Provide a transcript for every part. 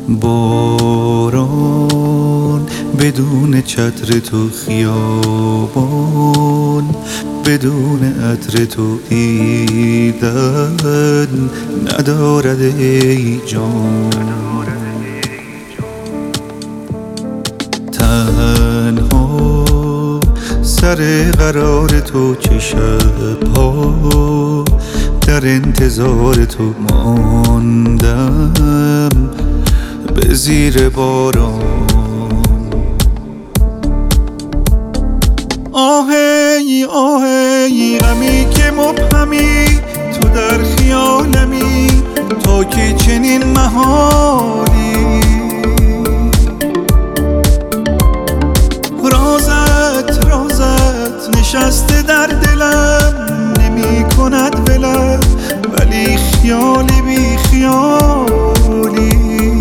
باران بدون چتر تو، خیابان بدون عطر تو، دیدن ندارد ای جان. تنها سر قرار تو، چه شب‌ها در انتظار تو ماندم به زیر باران. آهی آهی غمی که مبهمی، تو در خیالمی تا که چنین محالی. رازت نشسته در دلم، نمی کند ولم، ولی خیالی بی خیالی.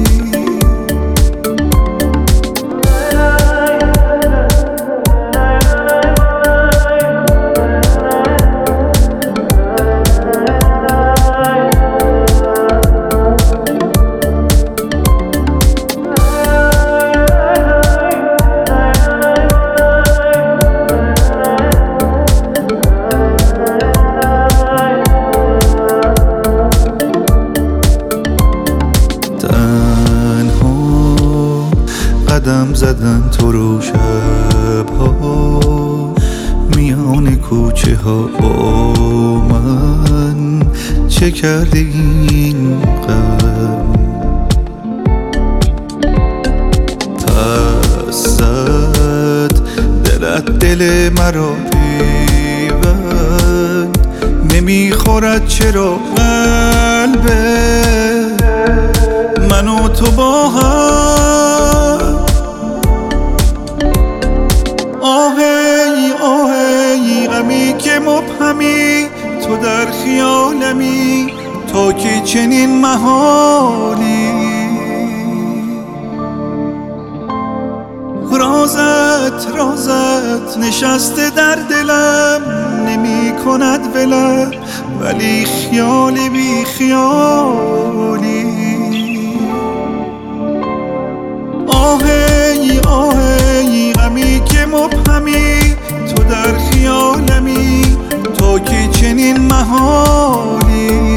قدم زدن تو رو شب‌ها، میان کوچه ها با من، چه کرده این غم؟ پس زد دلت دل مرا پیوند، نمیخورد چرا قلبه من و تو با هم؟ آهی آهی غمی که مبهمی، تو در خیالمی تا که چنین محالی. رازت نشسته در دلم، نمی کند ولم، ولی خیالی بی خیالی. آهی آهی غمی که مبهمی، تو در خیالمی تا که چنین محالی.